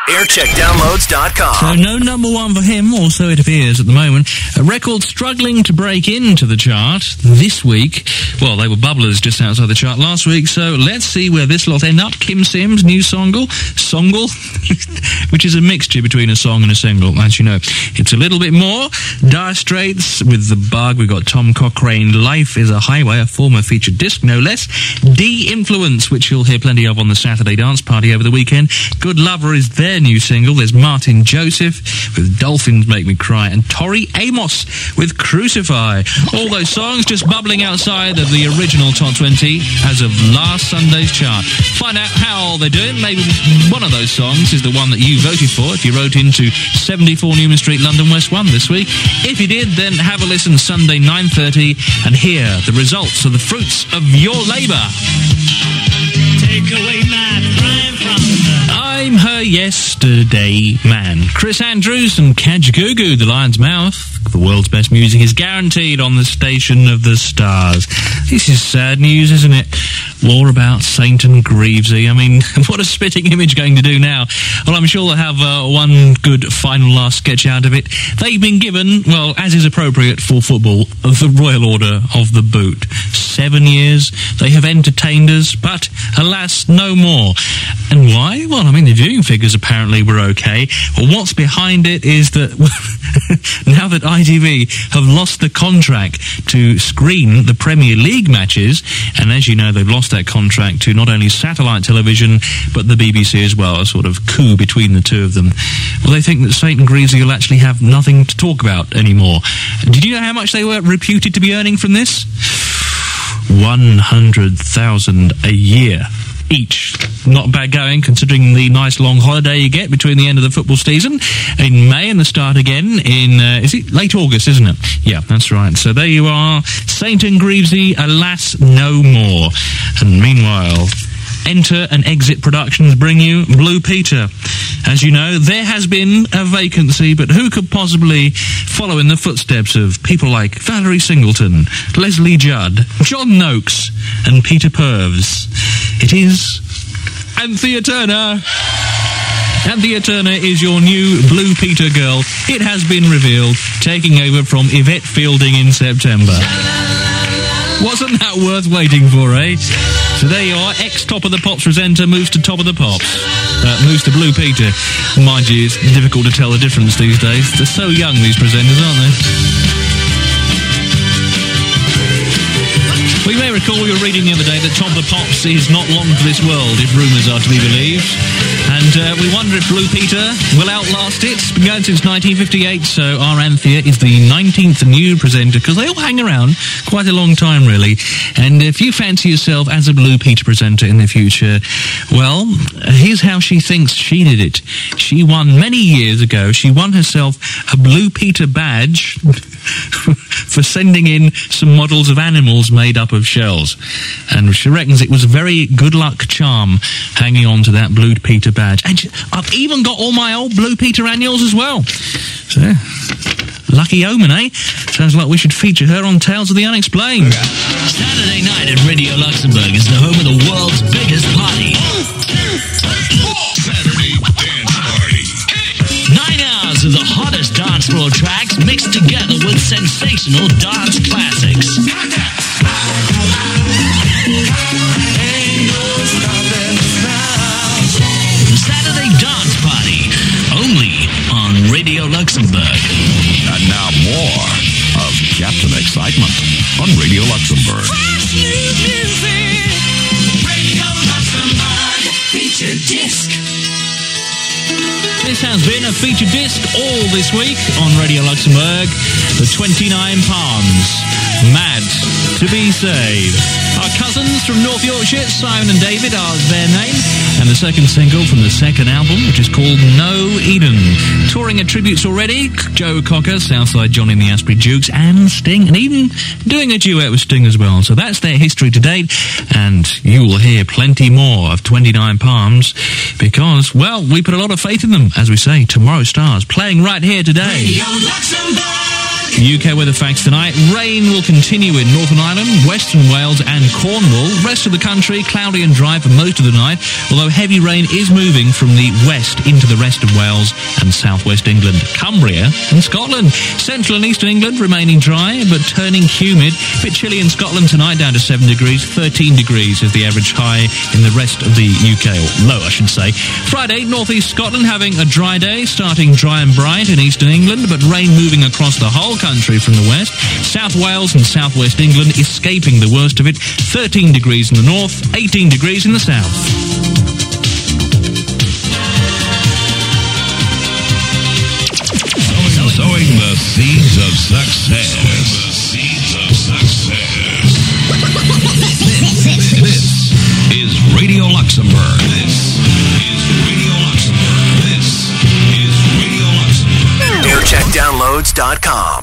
aircheckdownloads.com. So no number one for him, or so it appears at the moment. A record struggling to break into the chart this week. Well, they were bubblers just outside the chart last week, so let's see where this lot end up. Kim Sims, new songle, which is a mixture between a song and a single, as you know. It's a little bit more. Dire Straits with The Bug. We've got Tom Cochrane, Life is a Highway, a former featured disc, no less. De-Influence, which you'll hear plenty of on the Saturday dance party over the weekend. Good Lover is their new single. There's Martin Joseph with Dolphins Make Me Cry, and Tori Amos with Crucify. All those songs just bubbling outside of the original Top 20 as of last Sunday's chart. Find out how they're doing. Maybe one of those songs is the one that you voted for if you wrote into 74 Newman Street, London West 1 this week. If you did, then have a listen Sunday 9:30 and hear the results of the fruits of your labour. Take away my prime from I'm Her Yesterday Man. Chris Andrews and Kajagoogoo, The Lion's Mouth. The world's best music is guaranteed on the Station of the Stars. This is sad news, isn't it? More about Saint and Greavesy. I mean, what is Spitting Image going to do now? Well, I'm sure they'll have one good final last sketch out of it. They've been given, well, as is appropriate for football, the Royal Order of the Boot. 7 years, they have entertained us, but alas, no more. And why? Well, I mean, the viewing figures apparently were okay. Well, what's behind it is that now that ITV have lost the contract to screen the Premier League matches, and as you know, they've lost that contract to not only satellite television, but the BBC as well, a sort of coup between the two of them. Well, they think that St and Greavesy will actually have nothing to talk about anymore. Did you know how much they were reputed to be earning from this? 100,000 a year each. Not bad going, considering the nice long holiday you get between the end of the football season in May and the start again in, is it late August, isn't it? Yeah, that's right. So there you are. Saint and Greavesy, alas, no more. And meanwhile, Enter and Exit Productions bring you Blue Peter. As you know, there has been a vacancy, but who could possibly follow in the footsteps of people like Valerie Singleton, Leslie Judd, John Noakes, and Peter Purves? It is Anthea Turner. Anthea Turner is your new Blue Peter girl. It has been revealed, taking over from Yvette Fielding in September. Wasn't that worth waiting for, eh? So there you are, ex-Top of the Pops presenter moves to Top of the Pops. Moves to Blue Peter. Mind you, it's difficult to tell the difference these days. They're so young, these presenters, aren't they? We may recall we were reading the other day that Top of the Pops is not long for this world, if rumours are to be believed. And we wonder if Blue Peter will outlast it. It's been going since 1958, so our Anthea is the 19th new presenter, because they all hang around quite a long time, really. And if you fancy yourself as a Blue Peter presenter in the future, well, here's how she thinks she did it. She won many years ago. She won herself a Blue Peter badge for sending in some models of animals made up of shells. And she reckons it was a very good luck charm hanging on to that Blue Peter badge. And I've even got all my old Blue Peter annuals as well. So, lucky omen, eh? Sounds like we should feature her on Tales of the Unexplained. Saturday night at Radio Luxembourg is the home of the world's biggest party. Saturday Dance Party. 9 hours of the hottest dance floor tracks mixed together with sensational dance classics. Saturday Dance Party, only on Radio Luxembourg. And now more of Captain Excitement on Radio Luxembourg. Radio Luxembourg featured disc. This has been a featured disc all this week on Radio Luxembourg. The 29 Palms. Mad to be saved. Our cousins from North Yorkshire, Simon and David, are their name. And the second single from the second album, which is called No Eden. Touring at tributes already, Joe Cocker, Southside Johnny and the Asprey Dukes, and Sting, and even doing a duet with Sting as well. So that's their history to date, and you will hear plenty more of 29 Palms, because, well, we put a lot of faith in them, as we say, tomorrow stars, playing right here today. Radio Luxembourg. UK weather facts tonight. Rain will continue in Northern Ireland, Western Wales and Cornwall. Rest of the country, cloudy and dry for most of the night, although heavy rain is moving from the west into the rest of Wales and southwest England, Cumbria and Scotland. Central and eastern England remaining dry but turning humid. A bit chilly in Scotland tonight, down to 7 degrees. 13 degrees is the average high in the rest of the UK, or low I should say. Friday, northeast Scotland having a dry day, starting dry and bright in eastern England, but rain moving across the whole country from the west. South Wales and southwest England escaping the worst of it. 13 degrees in the north, 18 degrees in the south. Sowing the seeds of success. This is Radio Luxembourg. AirCheckDownloads.com.